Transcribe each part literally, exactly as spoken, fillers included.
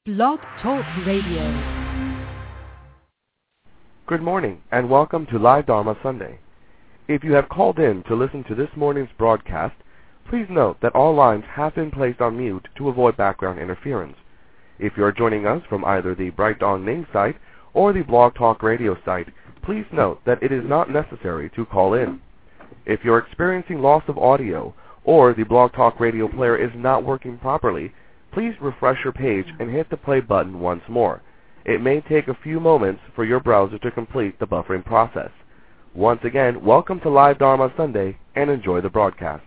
Blog Talk Radio. Good morning, and welcome to Live Dharma Sunday. If you have called in to listen to this morning's broadcast, please note that all lines have been placed on mute to avoid background interference. If you are joining us from either the Bright Dawn Ning site or the Blog Talk Radio site, please note that it is not necessary to call in. If you're experiencing loss of audio or the Blog Talk Radio player is not working properly, please refresh your page and hit the play button once more. It may take a few moments for your browser to complete the buffering process. Once again, welcome to Live Dharma Sunday, and enjoy the broadcast.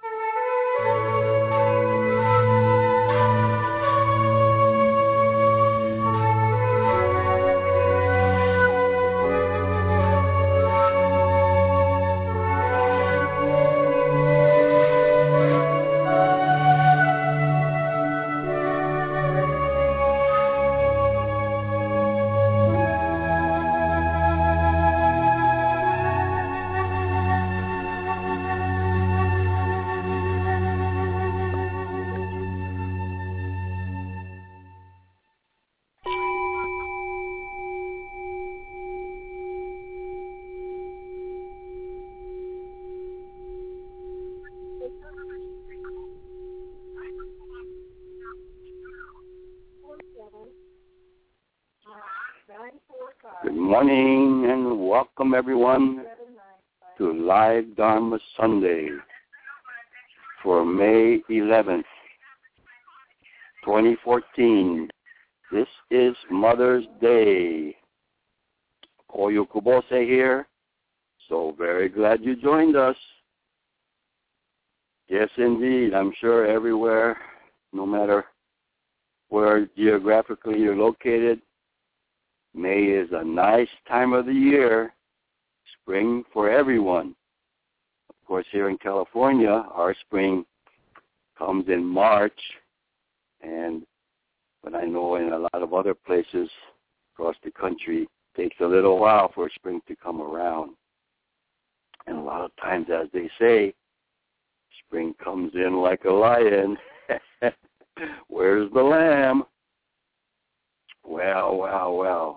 Good morning and welcome everyone to Live Dharma Sunday for May eleventh, twenty fourteen. This is Mother's Day. Koyo Kubose here. So very glad you joined us. Yes, indeed. I'm sure everywhere, no matter where geographically you're located, May is a nice time of the year, spring for everyone. Of course, here in California, our spring comes in March, and but I know in a lot of other places across the country, it takes a little while for spring to come around. And a lot of times, as they say, spring comes in like a lion. Where's the lamb? Well, well, well.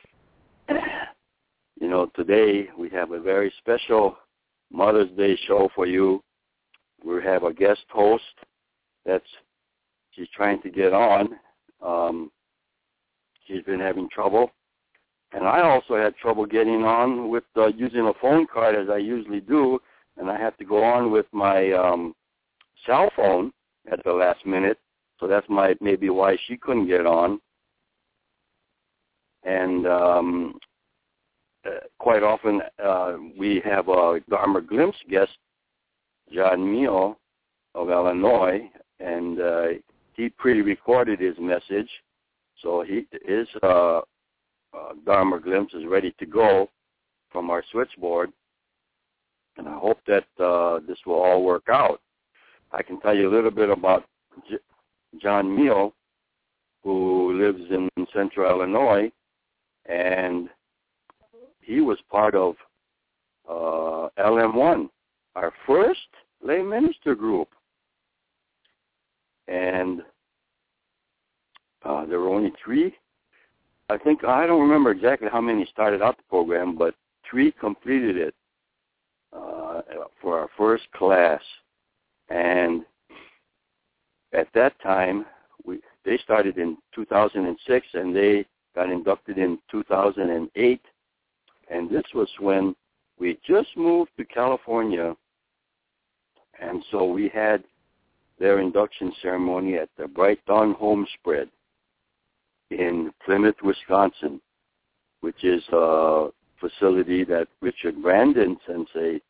You know, today we have a very special Mother's Day show for you. We have a guest host that's, she's trying to get on. Um, she's been having trouble. And I also had trouble getting on with uh, using a phone card as I usually do, and I had to go on with my um, cell phone at the last minute. So that's my maybe why she couldn't get on. And um, uh, quite often uh, we have a Dharma Glimpse guest, John Mio of Illinois, and uh, he pre-recorded his message. So he, his uh, uh, Dharma Glimpse is ready to go from our switchboard. And I hope that uh, this will all work out. I can tell you a little bit about J- John Mio, who lives in central Illinois. And he was part of uh, L M one, our first lay minister group. And uh, there were only three. I think, I don't remember exactly how many started out the program, but three completed it uh, for our first class. And at that time, we they started in two thousand six, and they got inducted in two thousand eight, and this was when we just moved to California, and so we had their induction ceremony at the Bright Dawn Home Spread in Plymouth, Wisconsin, which is a facility that Richard Brandon Sensei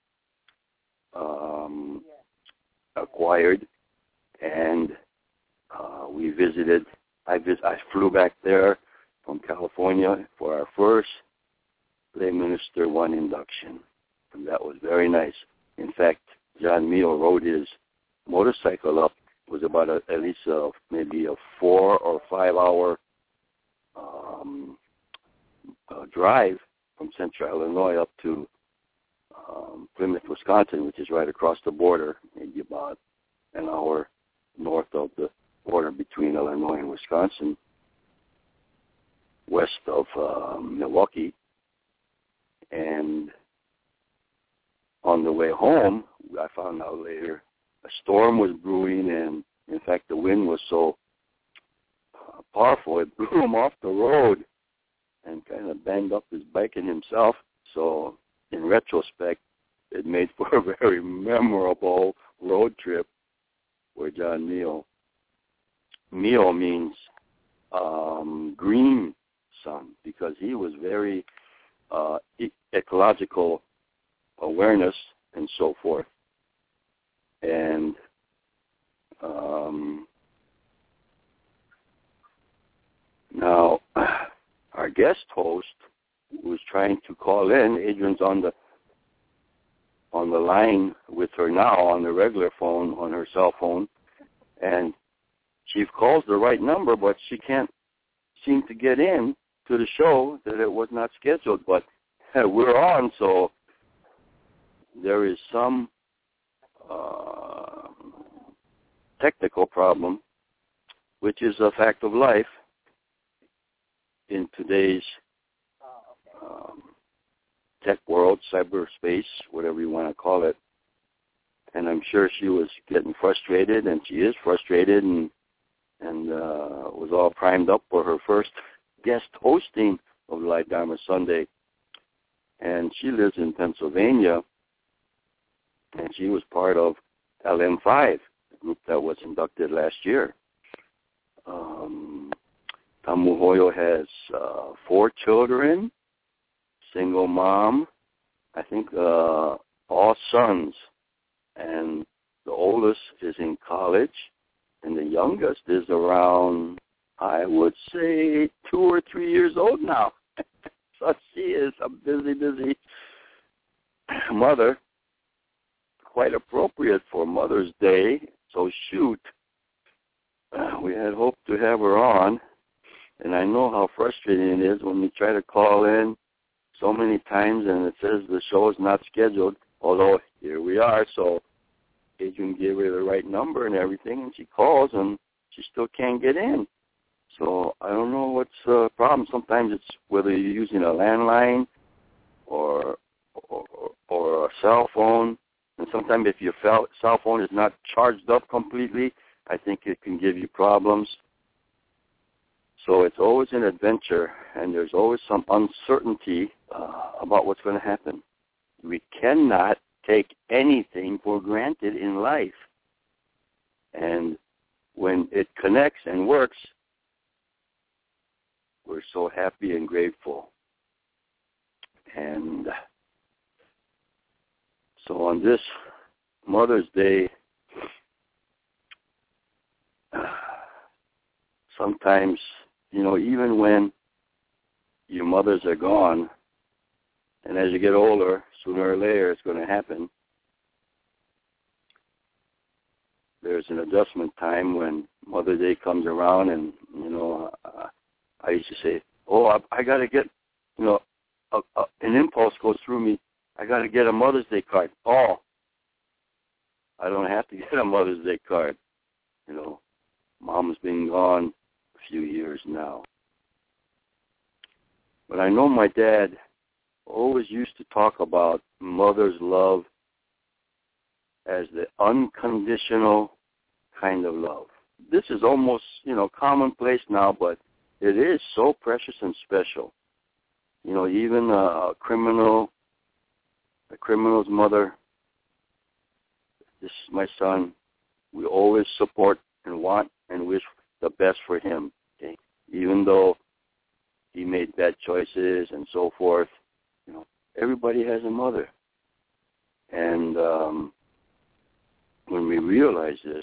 um, acquired, and uh, we visited. I, vis- I flew back there from California for our first lay minister one induction. And that was very nice. In fact, John Mio rode his motorcycle up. It was about a, at least a, maybe a four or five hour um, uh, drive from central Illinois up to um, Plymouth, Wisconsin, which is right across the border, maybe about an hour north of the border between Illinois and Wisconsin. west of uh, Milwaukee. And on the way home, I found out later, a storm was brewing, and in fact, the wind was so uh, powerful, it blew him off the road and kind of banged up his bike and himself. So in retrospect, it made for a very memorable road trip for John Mio. Mio means um, green son, because he was very uh, e- ecological awareness and so forth. And um, now our guest host was trying to call in. Adrian's on the on the line with her now on the regular phone, on her cell phone, and she calls the right number, but she can't seem to get in to the show, that it was not scheduled. But we're on, so there is some uh, technical problem, which is a fact of life in today's um, tech world, cyberspace, whatever you want to call it. And I'm sure she was getting frustrated, and she is frustrated, and and uh, was all primed up for her first guest hosting of Live Dharma Sunday. And she lives in Pennsylvania, and she was part of L M five, the group that was inducted last year. Um, Tamu Hoyo has uh, four children, single mom, I think uh, all sons, and the oldest is in college, and the youngest is around, I would say, two or three years old now. So she is a busy, busy mother, quite appropriate for Mother's Day. So shoot, uh, we had hoped to have her on, and I know how frustrating it is when we try to call in so many times and it says the show is not scheduled, although here we are. So Adrian gave her the right number and everything, and she calls, and she still can't get in. So I don't know what's the problem. Sometimes it's whether you're using a landline or or, or a cell phone. And sometimes if your cell phone is not charged up completely, I think it can give you problems. So it's always an adventure, and there's always some uncertainty uh, about what's going to happen. We cannot take anything for granted in life. And when it connects and works, we're so happy and grateful. And so on this Mother's Day, sometimes, you know, even when your mothers are gone, and as you get older, sooner or later it's going to happen, there's an adjustment time when Mother's Day comes around, and, you know, uh, I used to say, oh, I, I got to get, you know, a, a, an impulse goes through me, I got to get a Mother's Day card. Oh, I don't have to get a Mother's Day card. You know, Mom's been gone a few years now. But I know my dad always used to talk about mother's love as the unconditional kind of love. This is almost, you know, commonplace now, but it is so precious and special. You know, even a criminal, a criminal's mother, this is my son, we always support and want and wish the best for him, okay? Even though he made bad choices and so forth, you know, everybody has a mother. And um, when we realize this,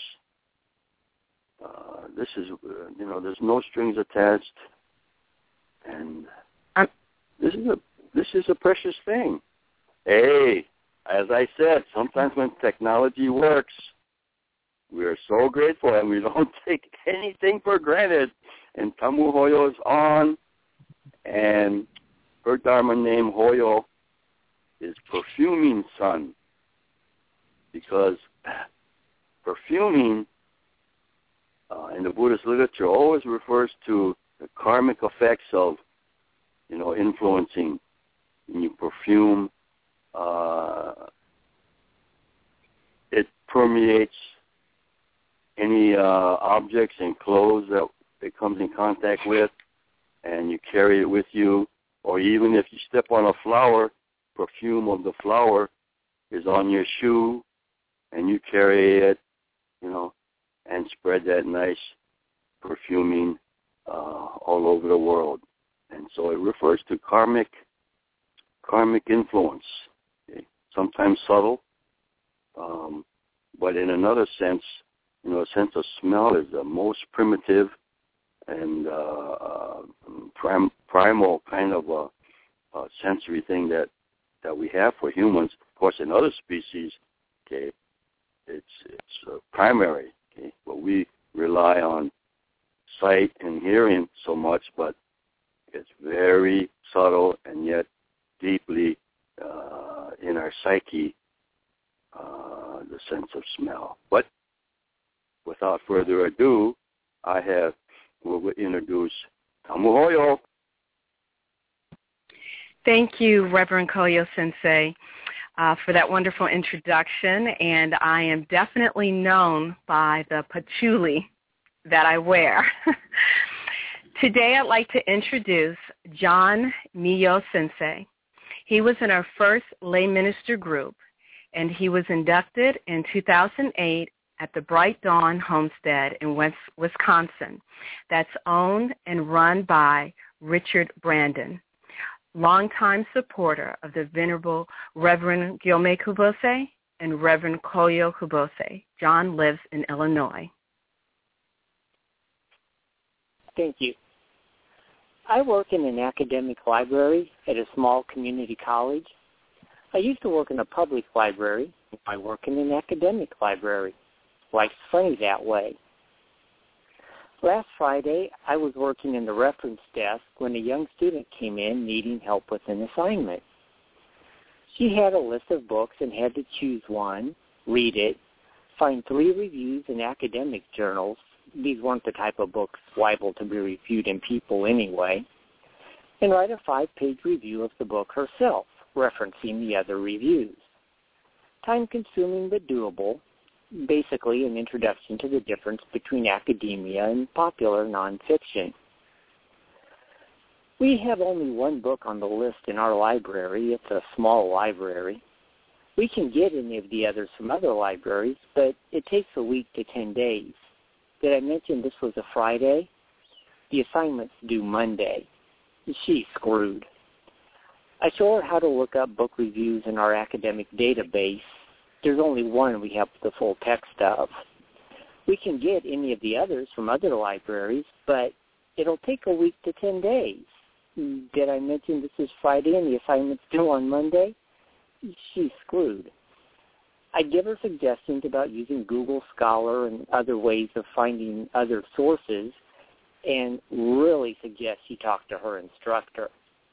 uh, this is, uh, you know, there's no strings attached, and I'm, this is a this is a precious thing. Hey, as I said, sometimes when technology works, we are so grateful, and we don't take anything for granted. And Tamu Hoyo is on, and her Dharma name, Hoyo, is perfuming sun, because perfuming uh, in the Buddhist literature always refers to the karmic effects of you know, influencing in your perfume. Uh, it permeates any uh, objects and clothes that it comes in contact with, and you carry it with you. Or even if you step on a flower, perfume of the flower is on your shoe, and you carry it, you know, and spread that nice perfuming uh, all over the world. And so it refers to karmic, karmic influence, okay? Sometimes subtle, um, but in another sense, you know, a sense of smell is the most primitive and uh, uh, prim- primal kind of a, a sensory thing that, that we have for humans. Of course, in other species, okay, it's it's uh, primary, okay, but we rely on sight and hearing so much, but it's very subtle and yet deeply uh, in our psyche, uh, the sense of smell. But without further ado, I have, we'll introduce Tamuhoyo. Thank you, Reverend Koyo Sensei, uh, for that wonderful introduction. And I am definitely known by the patchouli that I wear. Today I'd like to introduce John Miyo Sensei. He was in our first lay minister group, and he was inducted in two thousand eight at the Bright Dawn Homestead in West, Wisconsin. That's owned and run by Richard Brandon, longtime supporter of the Venerable Reverend Gyomei Kubose and Reverend Koyo Kubose. John lives in Illinois. Thank you. I work in an academic library at a small community college. I used to work in a public library. I work in an academic library. Life's funny that way. Last Friday, I was working in the reference desk when a young student came in needing help with an assignment. She had a list of books and had to choose one, read it, find three reviews in academic journals. These weren't the type of books liable to be reviewed in People anyway, and write a five-page review of the book herself, referencing the other reviews. Time-consuming but doable, basically an introduction to the difference between academia and popular nonfiction. We have only one book on the list in our library. It's a small library. We can get any of the others from other libraries, but it takes a week to ten days. Did I mention this was a Friday? The assignment's due Monday. She's screwed. I show her how to look up book reviews in our academic database. There's only one we have the full text of. We can get any of the others from other libraries, but it'll take a week to ten days. Did I mention this is Friday and the assignment's due on Monday? She's screwed. I give her suggestions about using Google Scholar and other ways of finding other sources, and really suggest she talk to her instructor.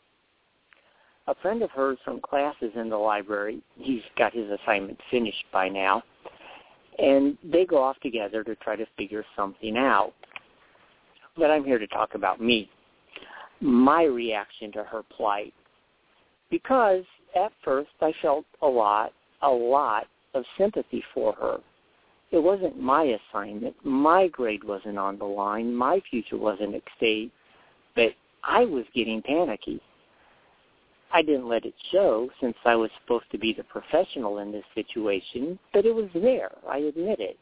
A friend of hers from classes in the library, he's got his assignment finished by now, and they go off together to try to figure something out. But I'm here to talk about me, my reaction to her plight. Because at first I felt a lot, a lot of sympathy for her. It wasn't my assignment. My grade wasn't on the line. My future wasn't at stake. But I was getting panicky. I didn't let it show since I was supposed to be the professional in this situation, but it was there. I admit it.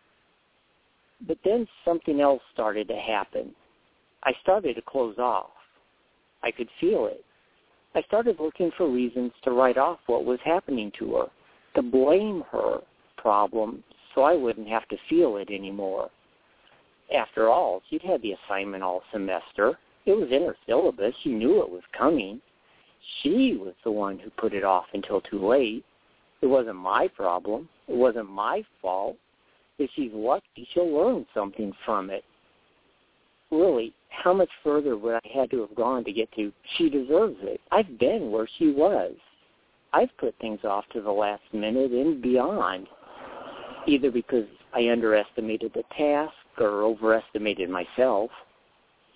But then something else started to happen. I started to close off. I could feel it. I started looking for reasons to write off what was happening to her, to blame her problem so I wouldn't have to feel it anymore. After all, she'd had the assignment all semester. It was in her syllabus. She knew it was coming. She was the one who put it off until too late. It wasn't my problem. It wasn't my fault. If she's lucky, she'll learn something from it. Really, how much further would I have to have gone to get to she deserves it? I've been where she was. I've put things off to the last minute and beyond, either because I underestimated the task or overestimated myself.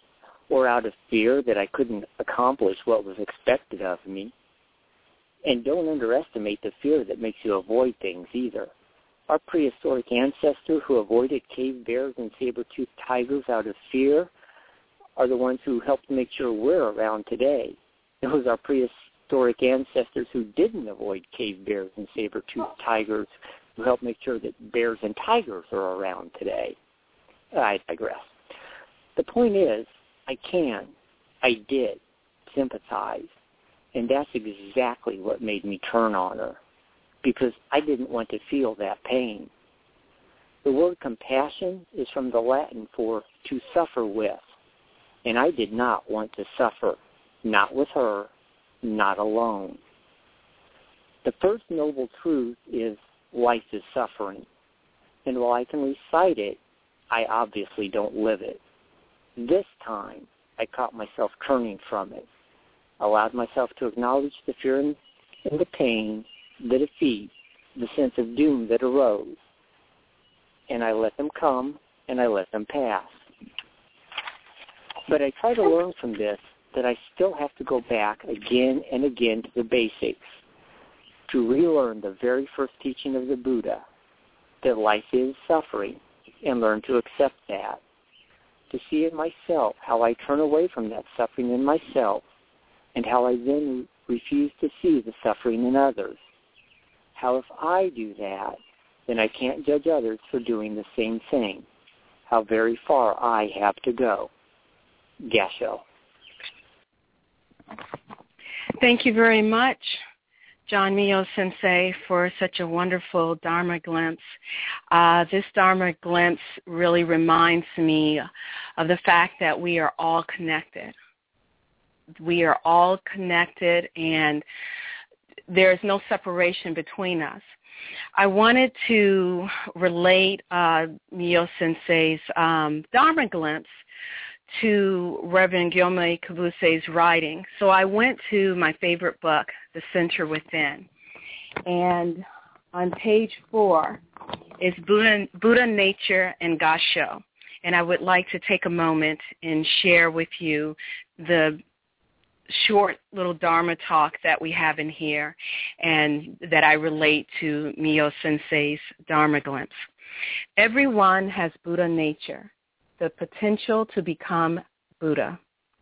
or out of fear that I couldn't accomplish what was expected of me. And don't underestimate the fear that makes you avoid things either. Our prehistoric ancestors who avoided cave bears and saber-toothed tigers out of fear are the ones who helped make sure we're around today. It was our prehistoric ancestors who didn't avoid cave bears and saber-toothed tigers who helped make sure that bears and tigers are around today. I digress. The point is, I can, I did sympathize, and that's exactly what made me turn on her, because I didn't want to feel that pain. The word compassion is from the Latin for to suffer with, and I did not want to suffer, not with her, not alone. The first noble truth is life is suffering, and while I can recite it, I obviously don't live it. This time, I caught myself turning from it, allowed myself to acknowledge the fear and the pain, the defeat, the sense of doom that arose, and I let them come and I let them pass. But I try to learn from this that I still have to go back again and again to the basics, to relearn the very first teaching of the Buddha, that life is suffering, and learn to accept that, to see in myself how I turn away from that suffering in myself, and how I then refuse to see the suffering in others. How if I do that, then I can't judge others for doing the same thing. How very far I have to go. Gasho. Thank you very much, John Mio Sensei, for such a wonderful Dharma glimpse. Uh, this Dharma glimpse really reminds me of the fact that we are all connected. We are all connected, and there's no separation between us. I wanted to relate uh, Mio Sensei's um, Dharma glimpse to Reverend Gyomay Kabuse's writing. So I went to my favorite book, The Center Within. And on page four is Buddha, Buddha Nature and Gasho. And I would like to take a moment and share with you the short little Dharma talk that we have in here and that I relate to Mio Sensei's Dharma glimpse. Everyone has Buddha nature, the potential to become Buddha.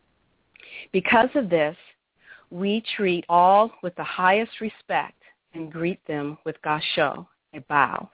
Because of this, we treat all with the highest respect and greet them with gasho, a bow.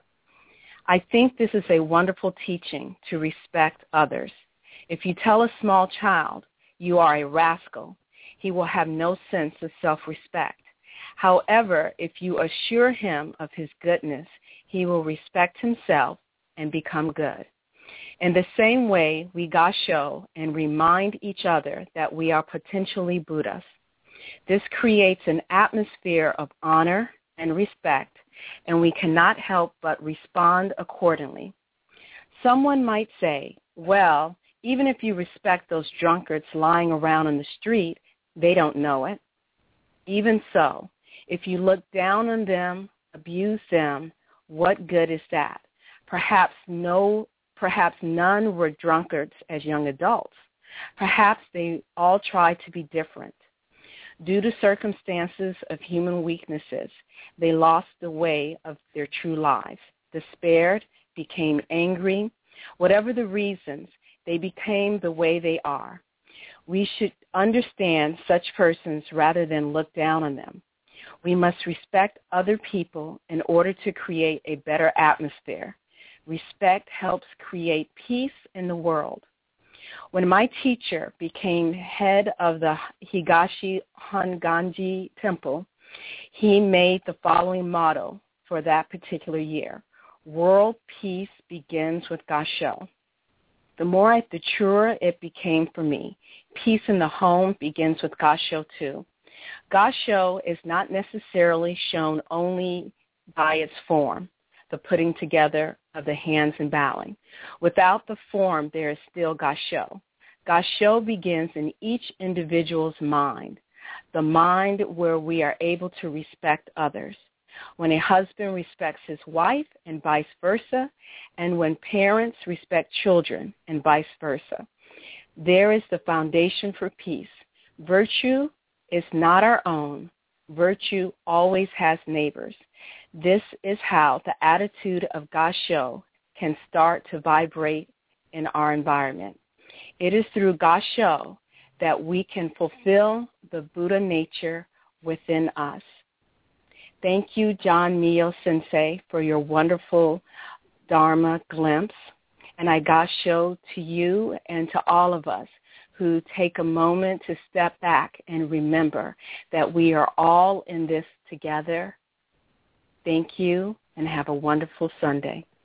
I think this is a wonderful teaching to respect others. If you tell a small child you are a rascal, he will have no sense of self-respect. However, if you assure him of his goodness, he will respect himself and become good. In the same way, we gasho and remind each other that we are potentially Buddhas. This creates an atmosphere of honor and respect, and we cannot help but respond accordingly. Someone might say, well, even if you respect those drunkards lying around in the street, they don't know it. Even so, if you look down on them, abuse them, what good is that? Perhaps no, perhaps none were drunkards as young adults. Perhaps they all tried to be different. Due to circumstances of human weaknesses, they lost the way of their true lives, despaired, became angry. Whatever the reasons, they became the way they are. We should understand such persons rather than look down on them. We must respect other people in order to create a better atmosphere. Respect helps create peace in the world. When my teacher became head of the Higashi Honganji Temple, he made the following motto for that particular year: world peace begins with gasho. The more I, the truer it became for me. Peace in the home begins with gasho too. Gasho is not necessarily shown only by its form, the putting together of the hands and bowing. Without the form, there is still gasho. Gasho begins in each individual's mind, the mind where we are able to respect others. When a husband respects his wife and vice versa, and when parents respect children and vice versa. There is the foundation for peace. Virtue is not our own. Virtue always has neighbors. This is how the attitude of Gasho can start to vibrate in our environment. It is through Gasho that we can fulfill the Buddha nature within us. Thank you, John Mio Sensei, for your wonderful Dharma glimpse. And I Gasho to you and to all of us who take a moment to step back and remember that we are all in this together. Thank you, and have a wonderful Sunday.